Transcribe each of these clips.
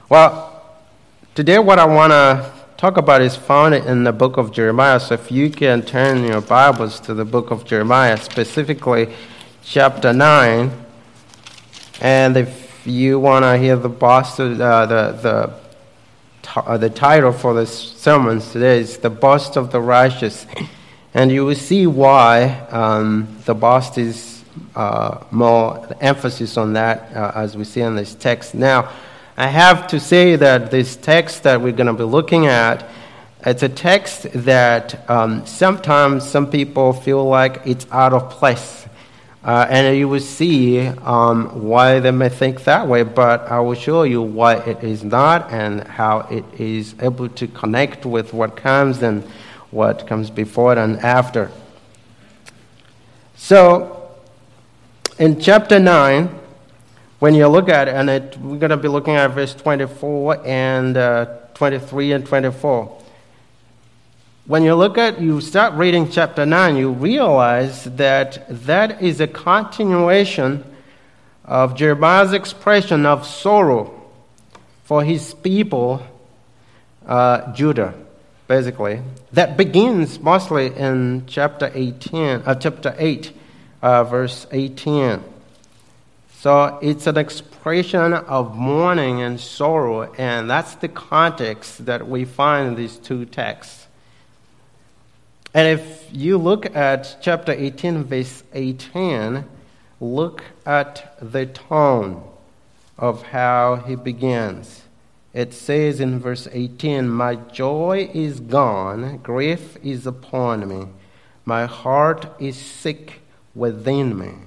Well, today what I want to talk about is found in the book of Jeremiah. So if you can turn your Bibles to the book of Jeremiah, specifically chapter 9. And if you want to hear the title for this sermon today is The Boast of the Righteous. And you will see why the boast is more emphasis on that as we see in this text. Now, I have to say that this text that we're going to be looking at, it's a text that sometimes some people feel like it's out of place. And you will see why they may think that way, but I will show you why it is not and how it is able to connect with what comes and what comes before it and after. So, in chapter 9, when you look at it, and we're going to be looking at verse 24 and 23 and 24. When you start reading chapter 9, you realize that is a continuation of Jeremiah's expression of sorrow for his people, Judah, basically. That begins mostly in chapter 8, verse 18. So it's an expression of mourning and sorrow, and that's the context that we find in these two texts. And if you look at chapter 18, verse 18, look at the tone of how he begins. It says in verse 18, "My joy is gone, grief is upon me. My heart is sick within me.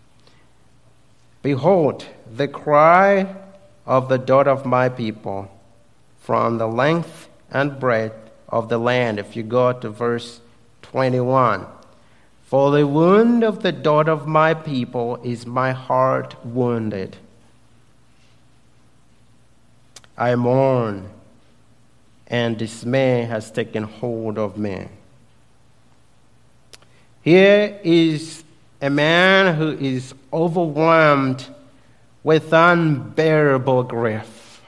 Behold, the cry of the daughter of my people from the length and breadth of the land." If you go to verse 21, "For the wound of the daughter of my people is my heart wounded. I mourn, and dismay has taken hold of me." Here is a man who is overwhelmed with unbearable grief.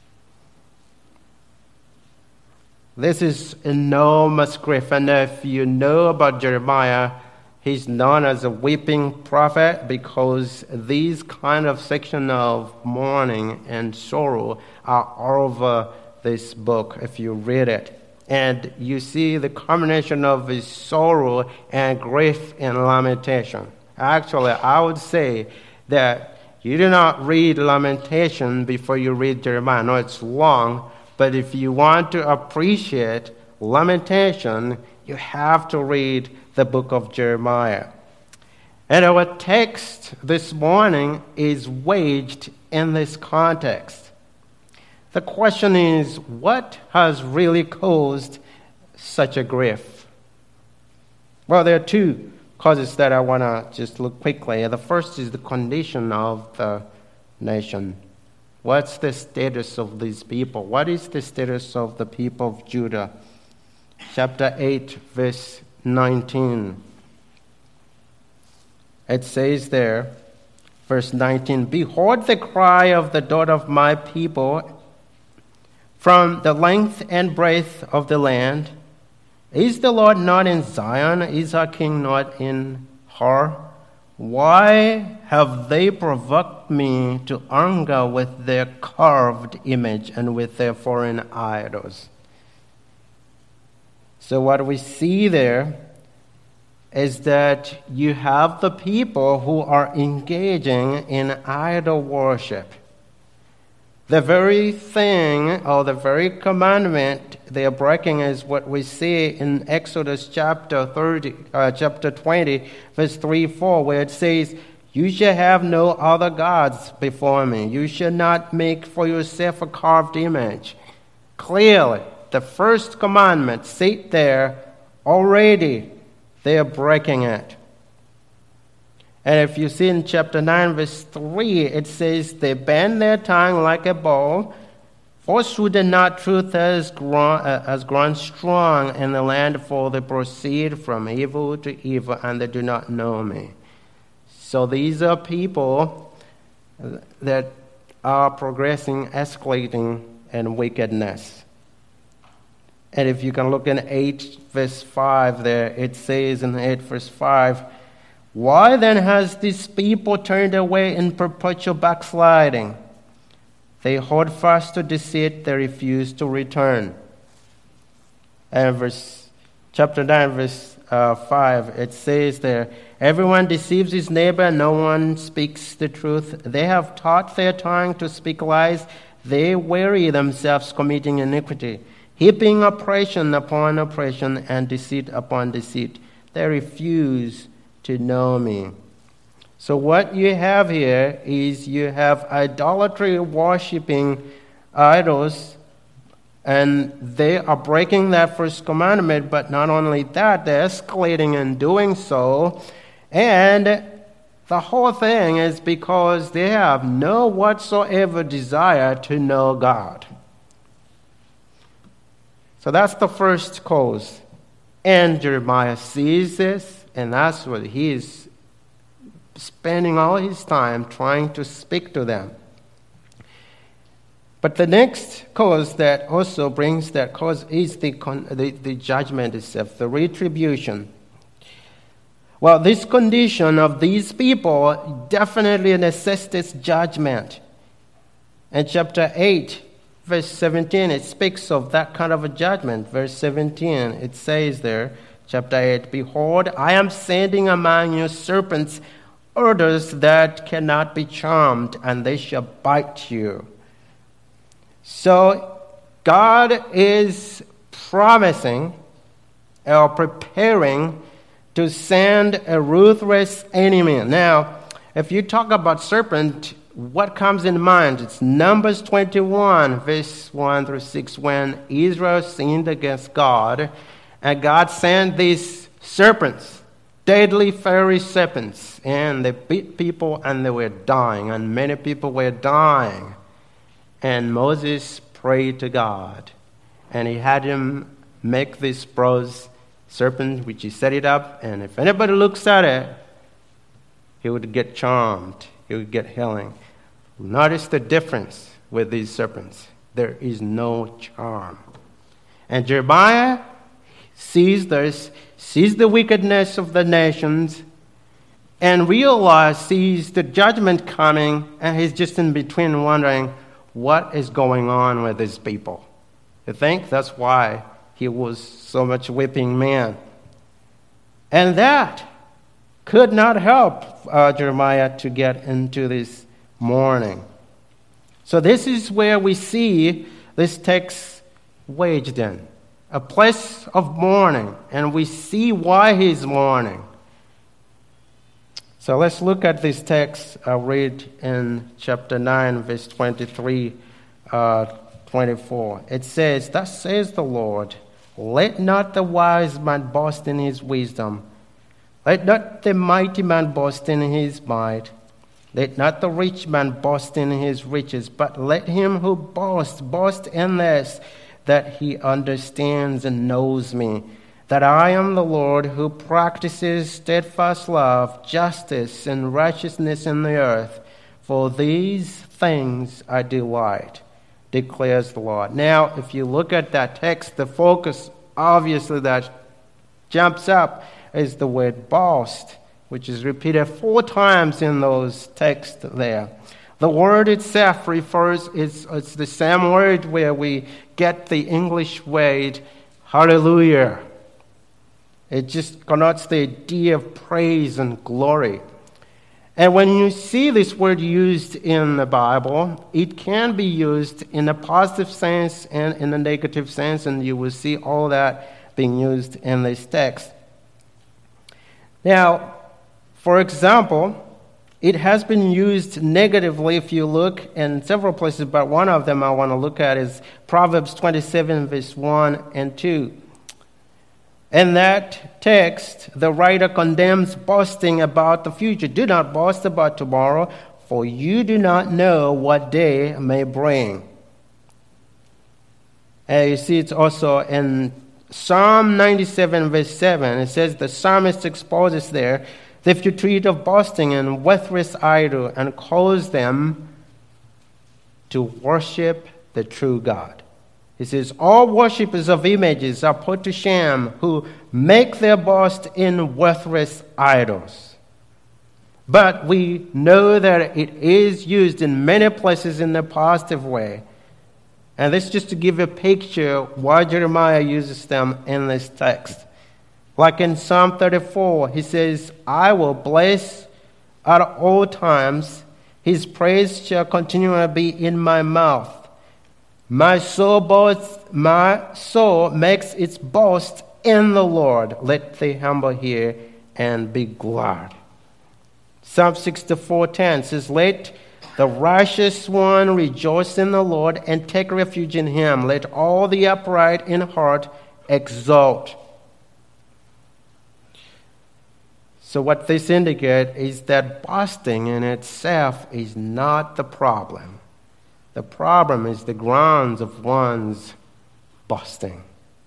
This is enormous grief, and if you know about Jeremiah, he's known as a weeping prophet because these kind of section of mourning and sorrow are all over this book if you read it. And you see the combination of his sorrow and grief and lamentation. Actually, I would say that you do not read Lamentation before you read Jeremiah. I know it's long, but if you want to appreciate Lamentation, you have to read the book of Jeremiah. And our text this morning is waged in this context. The question is, what has really caused such a grief? Well, there are two causes that I want to just look quickly. The first is the condition of the nation. What's the status of these people? What is the status of the people of Judah? Chapter 8, verse 19. It says there, verse 19, "Behold the cry of the daughter of my people from the length and breadth of the land. Is the Lord not in Zion? Is our King not in her? Why have they provoked me to anger with their carved image and with their foreign idols?" So what we see there is that you have the people who are engaging in idol worship. The very thing or the very commandment they are breaking is what we see in Exodus chapter 20, verse 3-4, where it says, "You shall have no other gods before me. You shall not make for yourself a carved image." Clearly, the first commandment sit there already. They are breaking it. And if you see in chapter 9, verse 3, it says, "They bend their tongue like a bow. Forsooth and not truth has grown strong in the land, for they proceed from evil to evil, and they do not know me." So these are people that are progressing, escalating in wickedness. And if you can look in 8 verse 5 there, it says in 8 verse 5, "Why then has this people turned away in perpetual backsliding? They hold fast to deceit, they refuse to return." And chapter 9 verse 5, it says there, "Everyone deceives his neighbor, no one speaks the truth. They have taught their tongue to speak lies. They weary themselves committing iniquity, heaping oppression upon oppression and deceit upon deceit. They refuse to know me." So what you have here is you have idolatry worshiping idols, and they are breaking that first commandment, but not only that, they're escalating in doing so. And the whole thing is because they have no whatsoever desire to know God. So that's the first cause. And Jeremiah sees this, and that's what he is spending all his time trying to speak to them. But the next cause that also brings that cause is the judgment itself, the retribution. Well, this condition of these people definitely necessitates judgment. In chapter 8, verse 17, it speaks of that kind of a judgment. Verse 17, it says there, chapter 8, "Behold, I am sending among you serpents, others that cannot be charmed, and they shall bite you." So God is promising or preparing to send a ruthless enemy. Now, if you talk about serpent, what comes in mind? It's Numbers 21, verse 1 through 6, when Israel sinned against God, and God sent these serpents, deadly fiery serpents, and they bit people and they were dying, and many people were dying. And Moses prayed to God, and he had him make this bronze serpent, which he set it up, and if anybody looks at it, he would get charmed, he would get healing. Notice the difference with these serpents. There is no charm. And Jeremiah sees this, sees the wickedness of the nations, and sees the judgment coming, and he's just in between wondering, what is going on with these people? I think that's why he was so much weeping man. And that could not help Jeremiah to get into this mourning. So this is where we see this text waged in, a place of mourning, and we see why he's mourning. So let's look at this text. I'll read in chapter 9, verse 23, 24. It says, "Thus says the Lord, let not the wise man boast in his wisdom. Let not the mighty man boast in his might. Let not the rich man boast in his riches, but let him who boasts boast in this, that he understands and knows me, that I am the Lord who practices steadfast love, justice, and righteousness in the earth. For these things I delight, declares the Lord." Now, if you look at that text, the focus obviously that jumps up is the word boast, which is repeated 4 times in those texts there. The word itself it's the same word where we get the English word hallelujah. It just connotes the idea of praise and glory. And when you see this word used in the Bible, it can be used in a positive sense and in a negative sense, and you will see all that being used in this text. Now, for example, it has been used negatively if you look in several places, but one of them I want to look at is Proverbs 27, verse 1 and 2. In that text, the writer condemns boasting about the future. "Do not boast about tomorrow, for you do not know what day may bring." And you see it's also in Psalm 97, verse 7. It says the psalmist exposes there the futility of boasting and worthless idle, and calls them to worship the true God. He says, all worshippers of images are put to shame who make their boast in worthless idols. But we know that it is used in many places in a positive way. And this is just to give a picture why Jeremiah uses them in this text. Like in Psalm 34, he says, I will bless at all times. His praise shall continually be in my mouth. My soul makes its boast in the Lord. Let the humble hear and be glad. Psalm 64:10 says, let the righteous one rejoice in the Lord and take refuge in him. Let all the upright in heart exult. So what this indicates is that boasting in itself is not the problem. The problem is the grounds of one's boasting.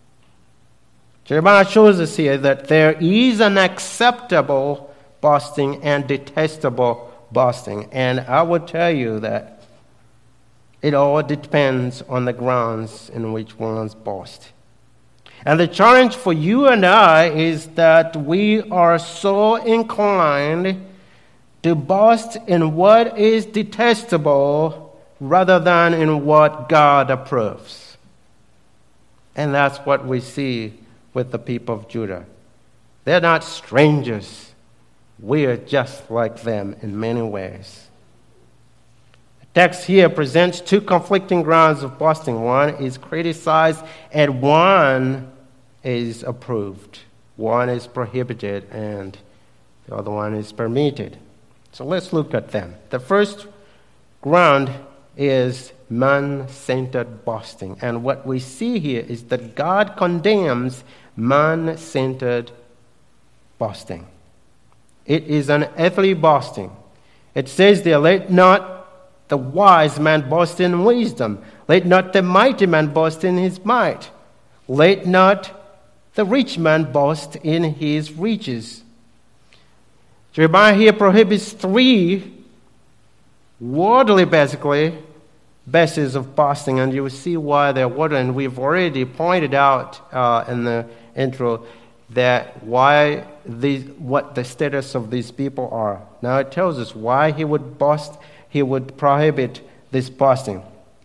Jeremiah shows us here that there is an acceptable boasting and detestable boasting. And I would tell you that it all depends on the grounds in which one's boast. And the challenge for you and I is that we are so inclined to boast in what is detestable rather than in what God approves. And that's what we see with the people of Judah. They're not strangers. We are just like them in many ways. The text here presents two conflicting grounds of boasting. One is criticized and one is approved. One is prohibited and the other one is permitted. So let's look at them. The first ground is man-centered boasting. And what we see here is that God condemns man-centered boasting. It is an earthly boasting. It says there, let not the wise man boast in wisdom. Let not the mighty man boast in his might. Let not the rich man boast in his riches. Jeremiah here prohibits three worldly, basically, bases of boasting, and you will see why they're worldly. And we've already pointed out in the intro that what the status of these people are. Now it tells us why he would prohibit this boasting.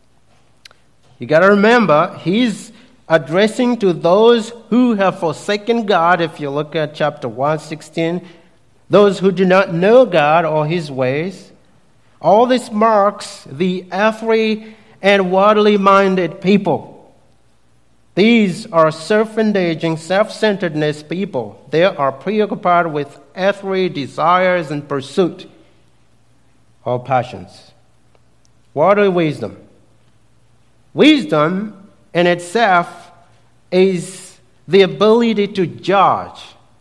You got to remember, he's addressing to those who have forsaken God. If you look at chapter 1:16, those who do not know God or his ways. All this marks the earthly and worldly-minded people. These are self-indulging, self-centeredness people. They are preoccupied with earthly desires and pursuit or passions. Worldly wisdom. Wisdom in itself is the ability to judge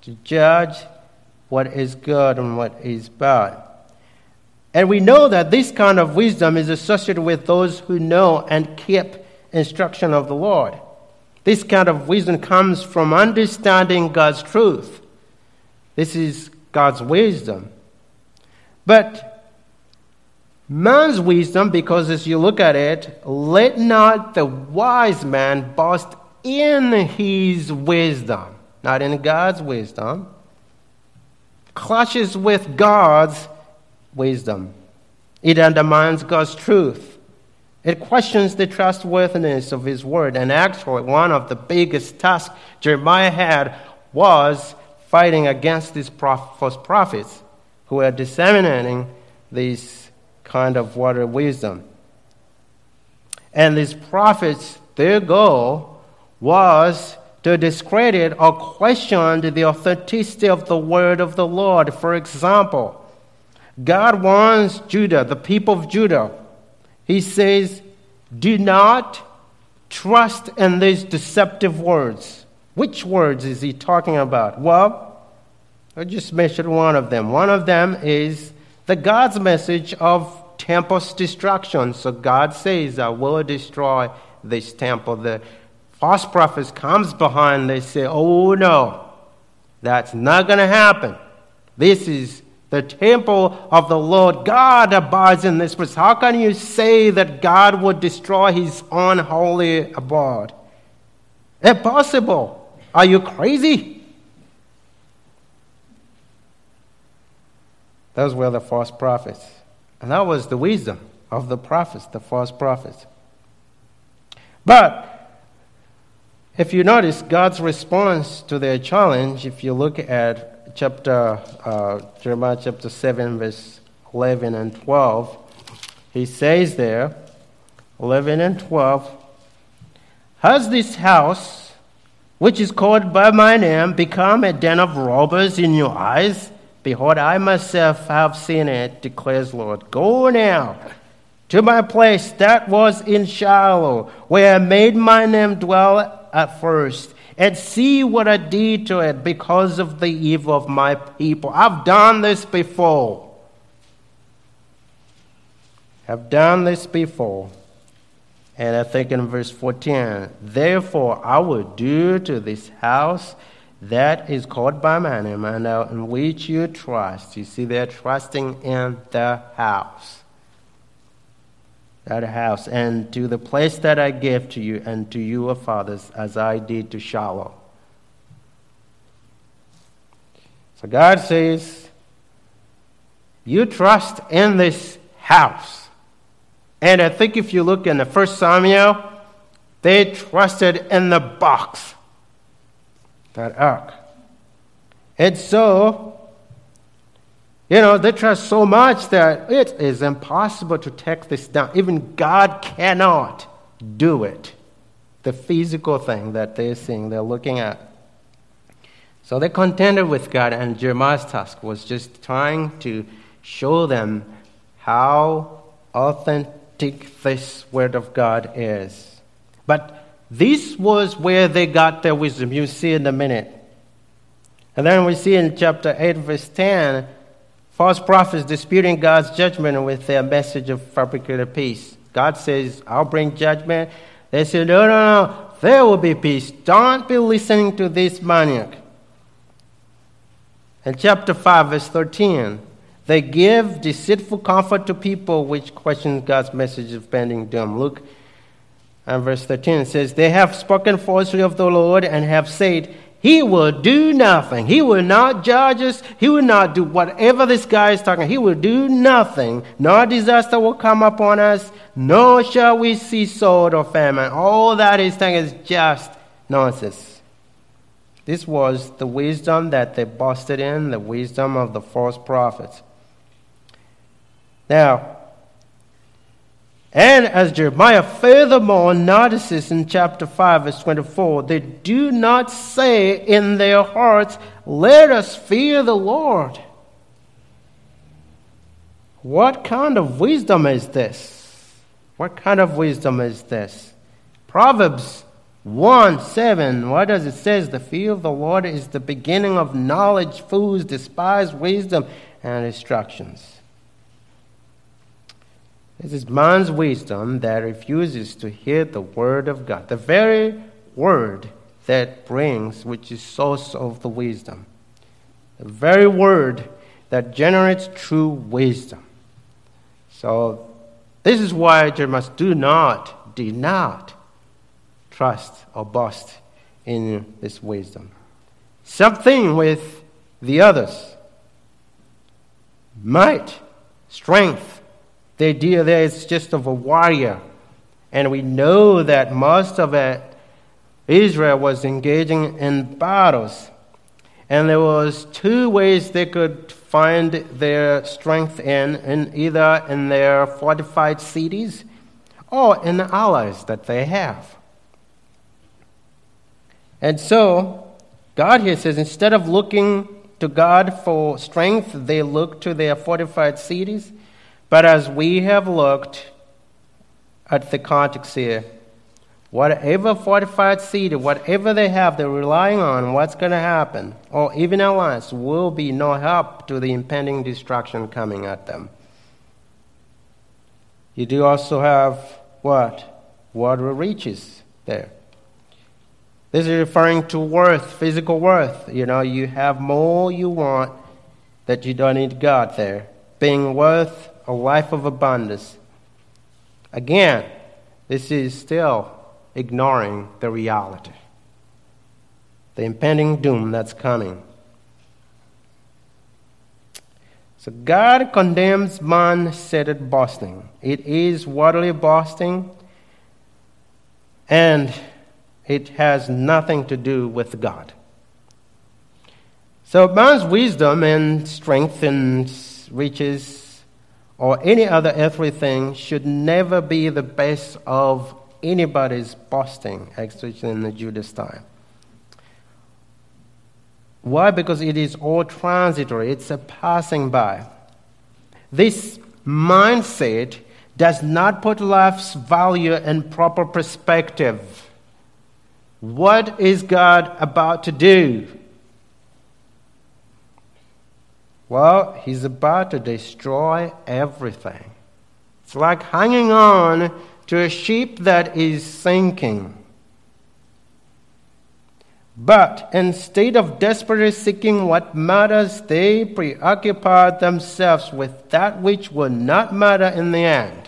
what is good and what is bad. And we know that this kind of wisdom is associated with those who know and keep instruction of the Lord. This kind of wisdom comes from understanding God's truth. This is God's wisdom. But man's wisdom, because as you look at it, let not the wise man boast in his wisdom, not in God's wisdom, clashes with God's wisdom. It undermines God's truth. It questions the trustworthiness of his word. And actually, one of the biggest tasks Jeremiah had was fighting against these false prophets who were disseminating this kind of word of wisdom. And these prophets, their goal was to discredit or question the authenticity of the word of the Lord. For example, God warns Judah, the people of Judah. He says, do not trust in these deceptive words. Which words is he talking about? Well, I just mentioned one of them. One of them is the God's message of temple's destruction. So God says, I will destroy this temple. The false prophets comes behind, they say, oh no, that's not going to happen. This is The temple of the Lord God abides in this place. How can you say that God would destroy his own holy abode? Impossible. Are you crazy? Those were the false prophets. And that was the wisdom of the prophets, the false prophets. But if you notice God's response to their challenge, if you look at Jeremiah chapter 7, verse 11 and 12, he says there, 11 and 12, has this house, which is called by my name, become a den of robbers in your eyes? Behold, I myself have seen it, declares Lord. Go now to my place that was in Shiloh, where I made my name dwell at first, and see what I did to it because of the evil of my people. I've done this before. I've done this before. And I think in verse 14, therefore I will do to this house that is called by my name, and in which you trust. You see, they're trusting in the house. That house, and to the place that I gave to you and to your fathers, as I did to Shiloh. So God says, you trust in this house. And I think if you look in the 1 Samuel, they trusted in the box, that ark. And so, they trust so much that it is impossible to take this down. Even God cannot do it. The physical thing that they're seeing, they're looking at. So they contended with God, and Jeremiah's task was just trying to show them how authentic this word of God is. But this was where they got their wisdom. You see in a minute. And then we see in chapter 8, verse 10, false prophets disputing God's judgment with their message of fabricated peace. God says, I'll bring judgment. They say, no, there will be peace. Don't be listening to this maniac. In chapter 5, verse 13, they give deceitful comfort to people which question God's message of pending doom. Look at verse 13. It says, they have spoken falsely of the Lord and have said, he will do nothing. He will not judge us. He will not do whatever this guy is talking. He will do nothing. No disaster will come upon us. Nor shall we see sword or famine. All that he's saying is just nonsense. This was the wisdom that they boasted in, the wisdom of the false prophets. Now, and as Jeremiah furthermore notices in chapter 5, verse 24, they do not say in their hearts, let us fear the Lord. What kind of wisdom is this? What kind of wisdom is this? Proverbs 1:7, what does it say? The fear of the Lord is the beginning of knowledge. Fools despise wisdom and instructions. This is man's wisdom that refuses to hear the word of God, the very word that brings, which is source of the wisdom, the very word that generates true wisdom. So this is why Jeremiah do not trust or boast in this wisdom. Something with the others. Might, strength. The idea there is just of a warrior. And we know that most of it, Israel was engaging in battles. And there was two ways they could find their strength in either in their fortified cities or in the allies that they have. And so, God here says, instead of looking to God for strength, they look to their fortified cities. But as we have looked at the context here, whatever fortified city, whatever they have, they're relying on what's going to happen, or even alliance, will be no help to the impending destruction coming at them. You do also have what? Worldly riches there. This is referring to worth, physical worth. You have more you want, that you don't need God there, being worth a life of abundance. Again, this is still ignoring the reality, the impending doom that's coming. So God condemns man-centered boasting. It is worldly boasting, and it has nothing to do with God. So man's wisdom and strength and riches or any other earthly thing should never be the base of anybody's boasting, especially in the Judas time. Why? Because it is all transitory. It's a passing by. This mindset does not put life's value in proper perspective. What is God about to do? Well, He's about to destroy everything. It's like hanging on to a ship that is sinking. But instead of desperately seeking what matters, they preoccupied themselves with that which will not matter in the end.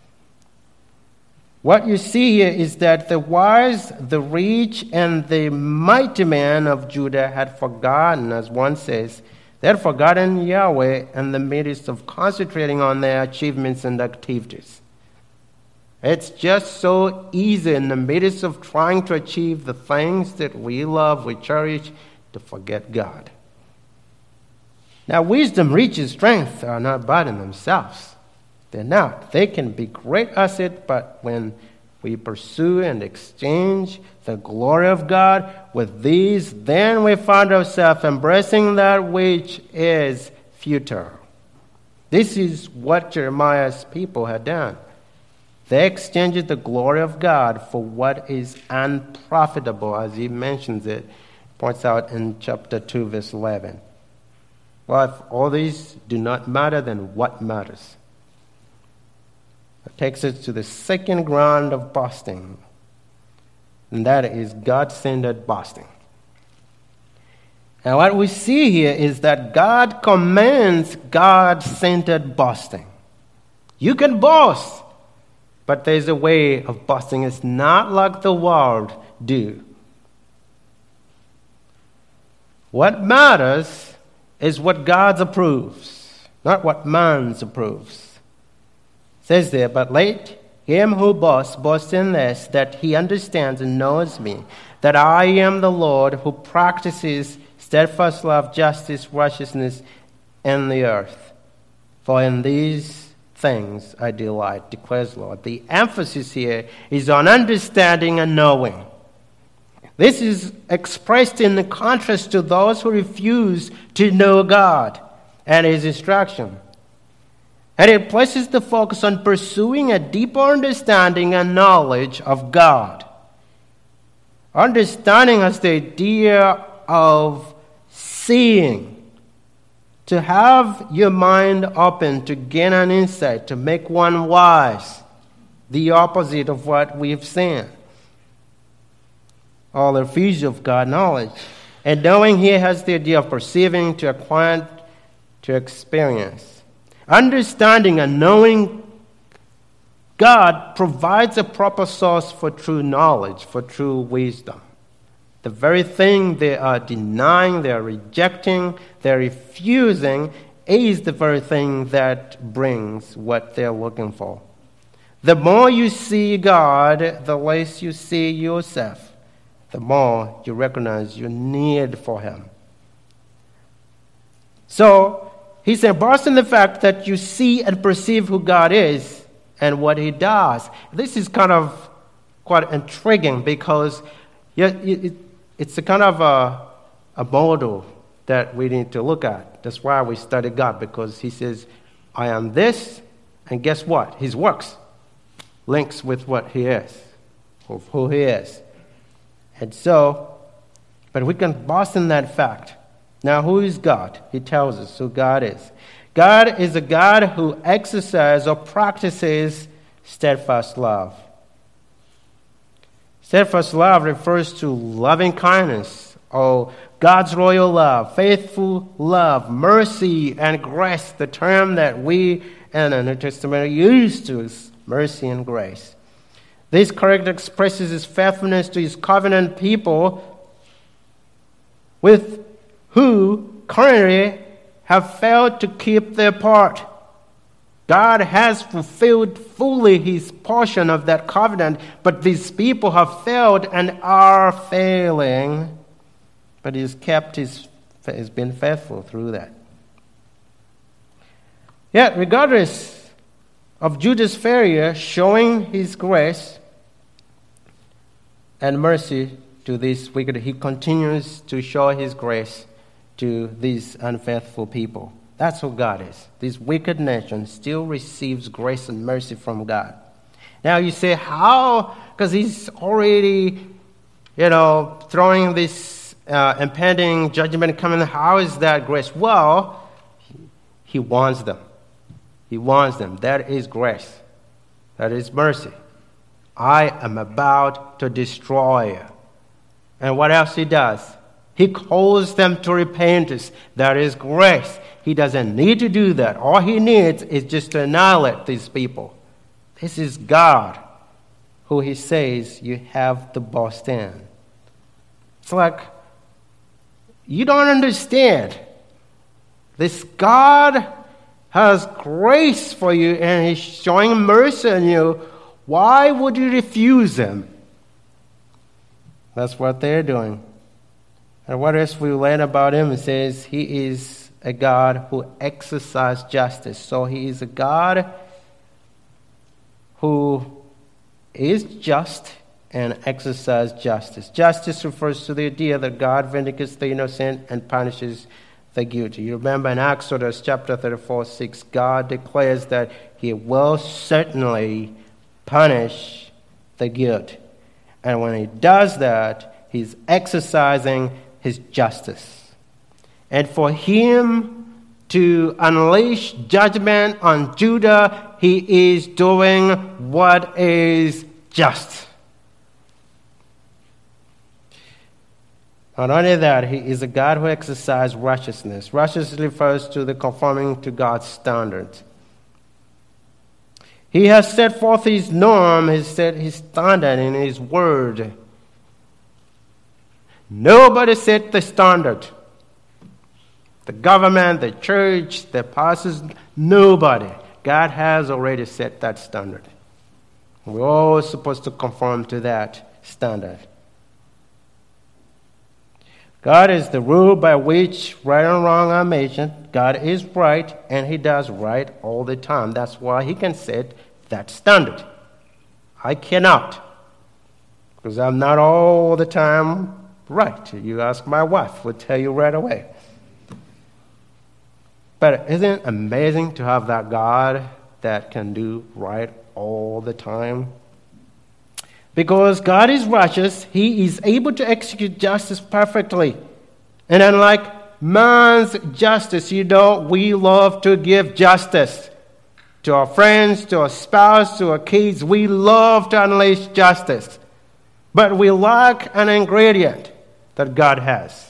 What you see here is that the wise, the rich, and the mighty men of Judah had forgotten, as one says, they had forgotten Yahweh in the midst of concentrating on their achievements and activities. It's just so easy in the midst of trying to achieve the things that we love, we cherish, to forget God. Now, wisdom, riches, strength are not bad in themselves. They're not. They can be great assets, but when we pursue and exchange the glory of God with these, then we find ourselves embracing that which is futile. This is what Jeremiah's people had done. They exchanged the glory of God for what is unprofitable, as he mentions it, points out in chapter 2, verse 11. Well, if all these do not matter, then what matters? It takes us to the second ground of boasting, and that is God-centered boasting. Now, what we see here is that God commands God-centered boasting. You can boast, but there's a way of boasting. It's not like the world do. What matters is what God approves, not what man approves. It says there, but let him who boasts boast in this, that he understands and knows me, that I am the Lord who practices steadfast love, justice, righteousness in the earth. For in these things I delight, declares the Lord. The emphasis here is on understanding and knowing. This is expressed in the contrast to those who refuse to know God and His instruction. And it places the focus on pursuing a deeper understanding and knowledge of God. Understanding has the idea of seeing. To have your mind open to gain an insight, to make one wise, the opposite of what we've seen. All the refuge of God knowledge. And knowing here has the idea of perceiving, to acquire, to experience. Understanding and knowing God provides a proper source for true knowledge, for true wisdom. The very thing they are denying, they are rejecting, they're refusing is the very thing that brings what they're looking for. The more you see God, the less you see yourself. The more you recognize your need for Him. So, he's embracing the fact that you see and perceive who God is and what He does. This is kind of quite intriguing because it's a kind of a model that we need to look at. That's why we study God, because He says, I am this, and guess what? His works links with what He is, of who He is. And so, but we can boast in that fact. Now, who is God? He tells us who God is. God is a God who exercises or practices steadfast love. Steadfast love refers to loving kindness or God's royal love, faithful love, mercy and grace, the term that we in the New Testament are used to is mercy and grace. This character expresses his faithfulness to his covenant people with who currently have failed to keep their part. God has fulfilled fully his portion of that covenant, but these people have failed and are failing. But he's been faithful through that. Yet, regardless of Judah's failure, showing his grace and mercy to this wicked, he continues to show his grace to these unfaithful people. That's who God is. This wicked nation still receives grace and mercy from God. Now you say, how? Because he's already, throwing this impending judgment coming. How is that grace? Well, he warns them. He warns them. That is grace. That is mercy. I am about to destroy you. And what else he does? He calls them to repentance. That is grace. He doesn't need to do that. All he needs is just to annihilate these people. This is God who he says you have to boast in. It's like, you don't understand. This God has grace for you and he's showing mercy on you. Why would you refuse him? That's what they're doing. And what else we learn about him? It says he is a God who exercises justice. So he is a God who is just and exercises justice. Justice refers to the idea that God vindicates the innocent and punishes the guilty. You remember in Exodus chapter 34:6, God declares that he will certainly punish the guilty. And when he does that, he's exercising his justice. And for him to unleash judgment on Judah, he is doing what is just. Not only that, he is a God who exercises righteousness. Righteousness refers to the conforming to God's standards. He has set forth his norm, he set his standard in his word. Nobody set the standard. The government, the church, the pastors, nobody. God has already set that standard. We're all supposed to conform to that standard. God is the rule by which right and wrong are measured. God is right, and he does right all the time. That's why he can set that standard. I cannot, because I'm not all the time right. You ask my wife, will tell you right away. But isn't it amazing to have that God that can do right all the time? Because God is righteous, he is able to execute justice perfectly. And unlike man's justice, we love to give justice to our friends, to our spouse, to our kids. We love to unleash justice. But we lack an ingredient that God has.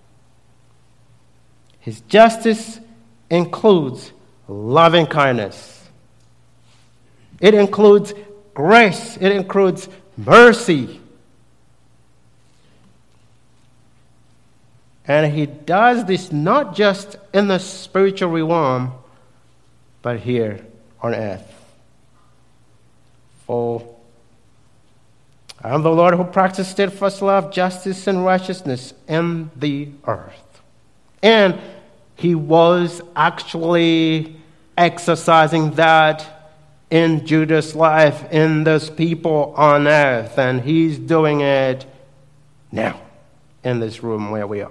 His justice includes loving kindness. It includes grace. It includes mercy. And he does this not just in the spiritual realm, but here on earth. For I am the Lord who practices steadfast love, justice, and righteousness in the earth. And he was actually exercising that in Judah's life, in those people on earth. And he's doing it now, in this room where we are.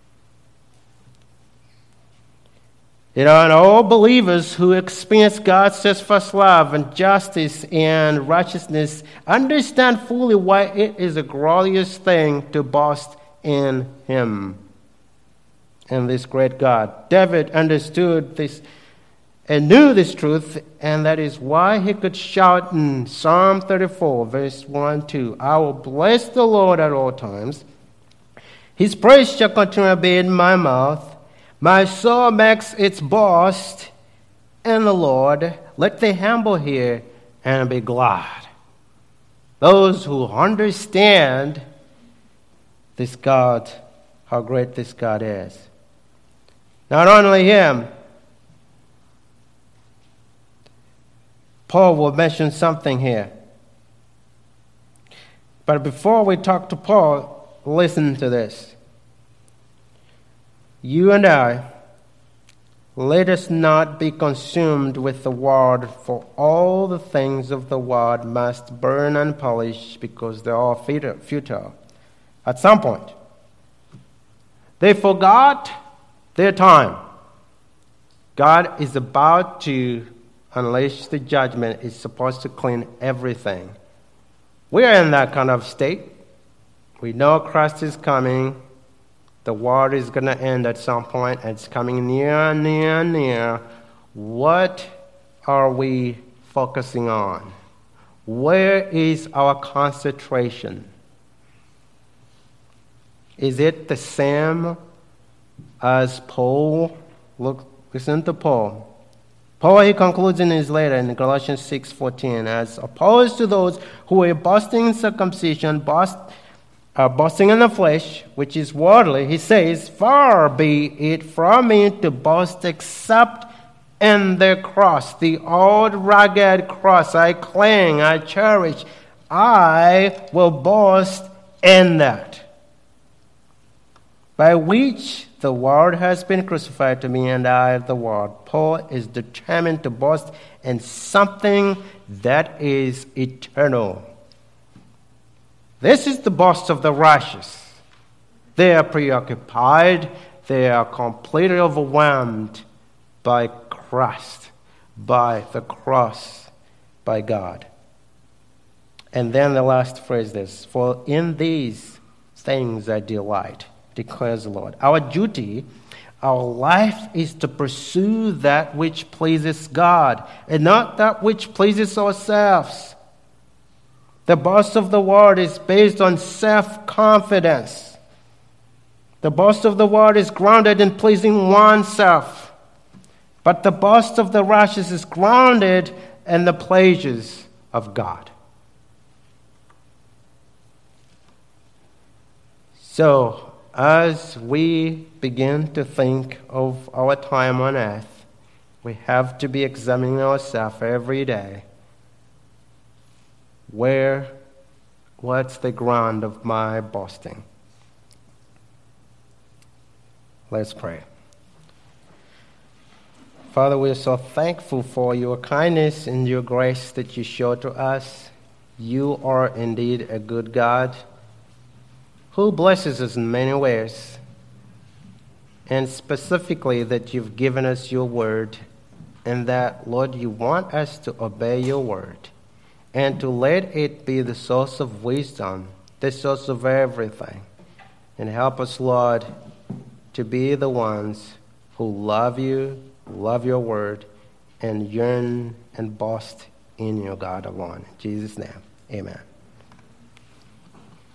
And all believers who experience God's steadfast love and justice and righteousness understand fully why it is a glorious thing to boast in him and this great God. David understood this and knew this truth, and that is why he could shout in Psalm 34, verse 1 and 2, I will bless the Lord at all times. His praise shall continually be in my mouth. My soul makes its boast in the Lord. Let the humble hear and be glad. Those who understand this God, how great this God is. Not only him, Paul will mention something here. But before we talk to Paul, listen to this. You and I, let us not be consumed with the world, for all the things of the world must burn and polish, because they are futile. At some point, they forgot their time. God is about to unleash the judgment. It's supposed to clean everything. We are in that kind of state. We know Christ is coming. The world is going to end at some point. It's coming near, near, near. What are we focusing on? Where is our concentration? Is it the same as Paul? Listen to Paul. Paul, he concludes in his letter in Galatians 6:14, as opposed to those who are boasting in circumcision, boasting in the flesh, which is worldly, he says, far be it from me to boast except in the cross, the old rugged cross I cling, I cherish. I will boast in that, by which the world has been crucified to me, and I the world. Paul is determined to boast in something that is eternal. This is the boast of the righteous. They are preoccupied. They are completely overwhelmed by Christ, by the cross, by God. And then the last phrase is, for in these things I delight, declares the Lord. Our duty, our life is to pursue that which pleases God and not that which pleases ourselves. The boast of the world is based on self-confidence. The boast of the world is grounded in pleasing oneself. But the boast of the righteous is grounded in the pleasures of God. So, as we begin to think of our time on earth, we have to be examining ourselves every day. What's the ground of my boasting? Let's pray. Father, we are so thankful for your kindness and your grace that you show to us. You are indeed a good God who blesses us in many ways, and specifically that you've given us your word, and that, Lord, you want us to obey your word and to let it be the source of wisdom, the source of everything. And help us, Lord, to be the ones who love you, love your word, and yearn and boast in you, God, alone. In Jesus' name, amen.